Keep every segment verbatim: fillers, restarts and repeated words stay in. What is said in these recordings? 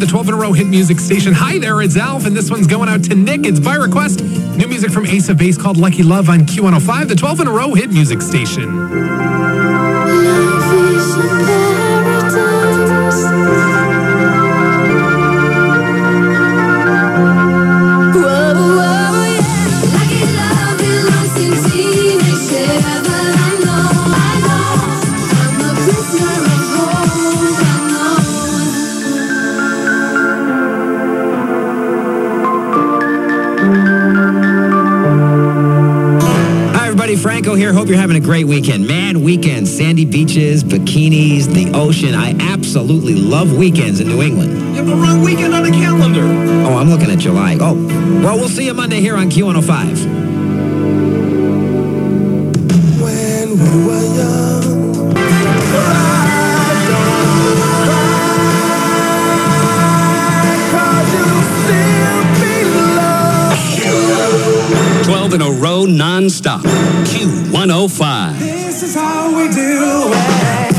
the twelve in a row hit music station. Hi there, it's Alf, and this one's going out to Nick. It's by request. New music from Ace of Base called Lucky Love on Q one oh five, the twelve in a row hit music station. Franco here. Hope you're having a great weekend. Man, weekends, sandy beaches, bikinis, the ocean. I absolutely love weekends in New England. You have the wrong weekend on the calendar. Oh, I'm looking at July. Oh, well, we'll see you Monday here on Q one oh five. When we were young, twelve in a row, non-stop. Q one oh five. This is how we do it.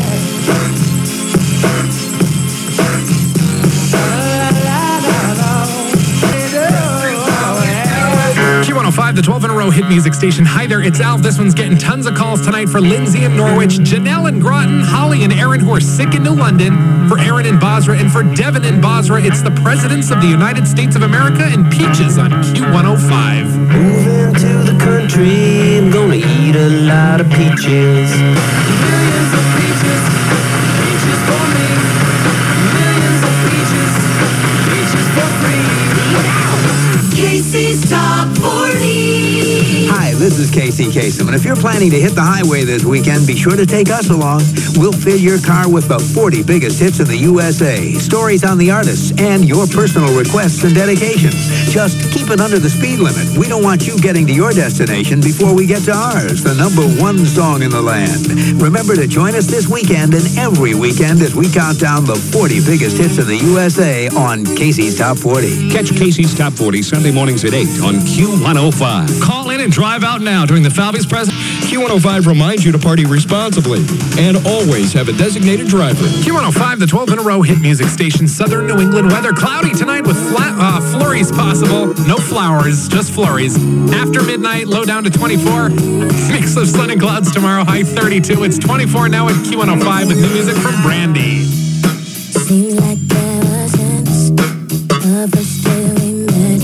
Q one oh five, the twelve in a row hit music station. Hi there, it's Alf. This one's getting tons of calls tonight for Lindsay in Norwich, Janelle in Groton, Holly and Aaron who are sick in New London, for Aaron in Basra, and for Devin in Basra. It's the Presidents of the United States of America and Peaches on Q one oh five. Moving to the country, I'm gonna eat a lot of peaches. Millions of peaches, peaches for me. Millions of peaches, peaches for free. Casey's Top forty. Hi, this is Casey Kasem, and if you're planning to hit the highway this weekend, be sure to take us along. We'll fill your car with the forty biggest hits in the U S A, stories on the artists, and your personal requests and dedications. Just keep it under the speed limit. We don't want you getting to your destination before we get to ours, the number one song in the land. Remember to join us this weekend and every weekend as we count down the forty biggest hits in the U S A on Casey's Top forty. Catch Casey's Top forty Sunday mornings at eight on Q one oh five. Call in and drive out now during the Falvey's present. Q one oh five reminds you to party responsibly and always have a designated driver. Q one oh five, the twelve in a row hit music station. Southern New England weather. Cloudy tonight with flat, uh, flurries possible. No flowers, just flurries. After midnight, low down to twenty-four. Mix of sun and clouds tomorrow, high thirty-two. It's twenty-four now at Q one oh five with new music from Brandy. Seems like there was hints of the still we met.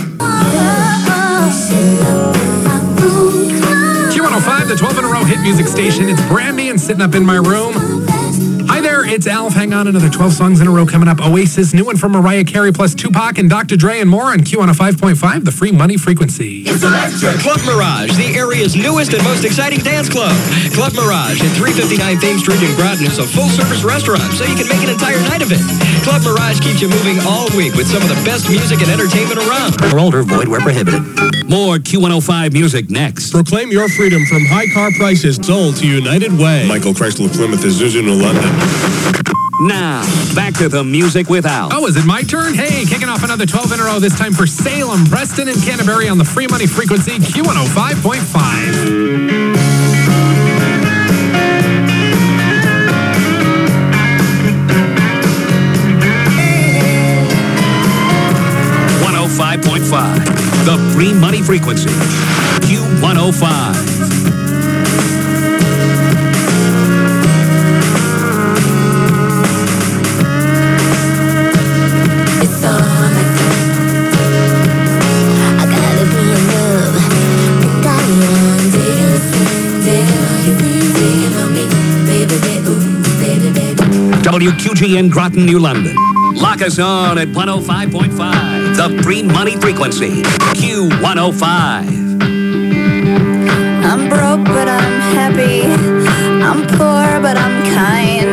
Q one oh five, the twelve in a row hit music station. It's Brandy and Sitting Up in My Room. Hi there, it's Alf. Hang on, another twelve songs in a row coming up. Oasis, new one from Mariah Carey plus Tupac and Doctor Dre and more on Q one oh five point five, the free money frequency. It's electric. Club Mirage, the area's newest and most exciting dance club. Club Mirage at three fifty-nine Thames Street in Groton is a full-service restaurant, so you can make an entire night of it. Club Mirage keeps you moving all week with some of the best music and entertainment around. For older, void where prohibited. More Q one oh five music next. Proclaim your freedom from high car prices sold to United Way. Michael Chrysler Plymouth is Zuzu to London. Now, back to the music with Al. Oh, is it my turn? Hey, kicking off another twelve in a row, this time for Salem, Preston, and Canterbury on the free money frequency, Q one oh five point five. one oh five point five, the free money frequency, Q one oh five. W Q G N Groton, New London. Lock us on at one oh five point five, the free money frequency, Q one oh five. I'm broke, but I'm happy. I'm poor, but I'm kind.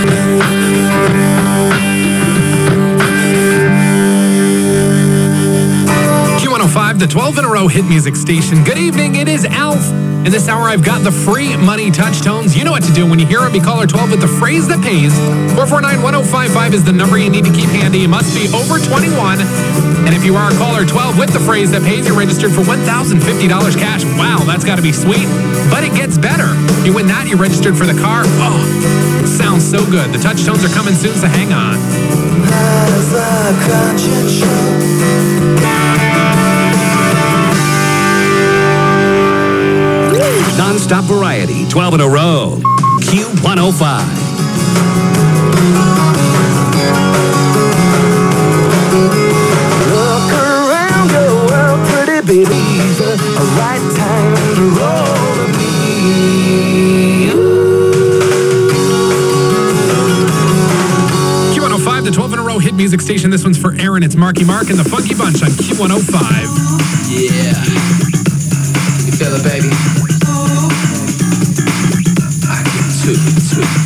Q one oh five, the twelve in a row hit music station. Good evening, it is Alf. In this hour, I've got the free money touch tones. You know what to do when you hear them. You call her twelve with the phrase that pays. four four nine, one oh five five is the number you need to keep handy. You must be over twenty-one. And if you are, caller twelve with the phrase that pays, you're registered for one thousand fifty dollars cash. Wow, that's got to be sweet. But it gets better. You win that, you're registered for the car. Oh, sounds so good. The touch tones are coming soon, so hang on. How does the conscience show? Non-stop variety, twelve in a row. Q one oh five. Look around your world, pretty babies. A right time to roll the beat. Q one oh five, the twelve in a row hit music station. This one's for Aaron. It's Marky Mark and the Funky Bunch on Q one oh five. Yeah. You feel it, baby?